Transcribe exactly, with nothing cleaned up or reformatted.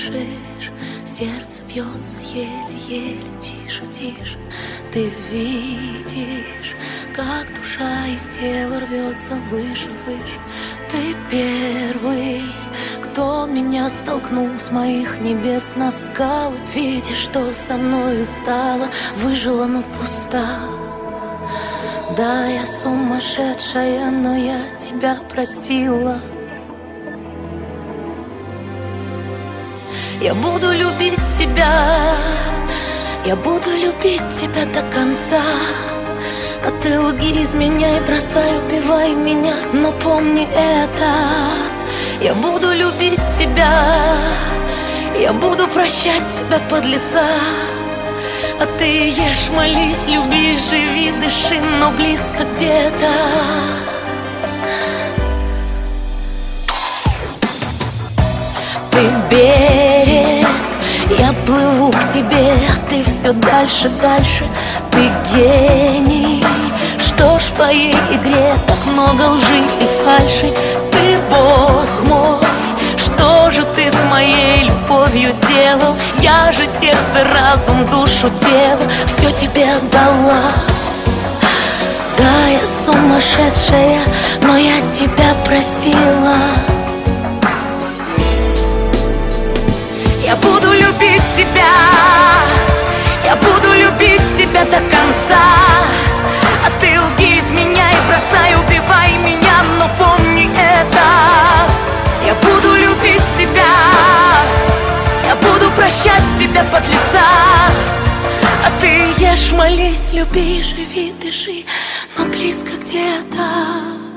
дышишь, сердце бьется еле-еле, тише, тише. Ты видишь, как душа из тела рвется выше, выше. Ты первый, кто меня столкнул с моих небес на скалы. Видишь, что со мною стало, выжила, но пуста. Да, я сумасшедшая, но я тебя простила. Я буду любить тебя, я буду любить тебя до конца. А ты лги, изменяй, бросай, убивай меня, но помни это. Я буду любить тебя, я буду прощать тебя, подлеца. А ты ешь, молись, люби, живи, дыши, но близко где-то. Ты берег, я плыву к тебе, а ты все дальше, дальше. Ты гений, что ж в твоей игре так много лжи и фальши. Ты Бог мой, что же ты с моей любовью сделал? Я же сердце, разум, душу, тело все тебе отдала. Да, я сумасшедшая, но я тебя простила. Я буду любить тебя, я буду любить тебя до конца. А ты лги, изменяй, бросай, убивай меня, но помни это. Я буду любить тебя, я буду прощать тебя, подлеца. А ты ешь, молись, люби, живи, дыши, но близко где-то.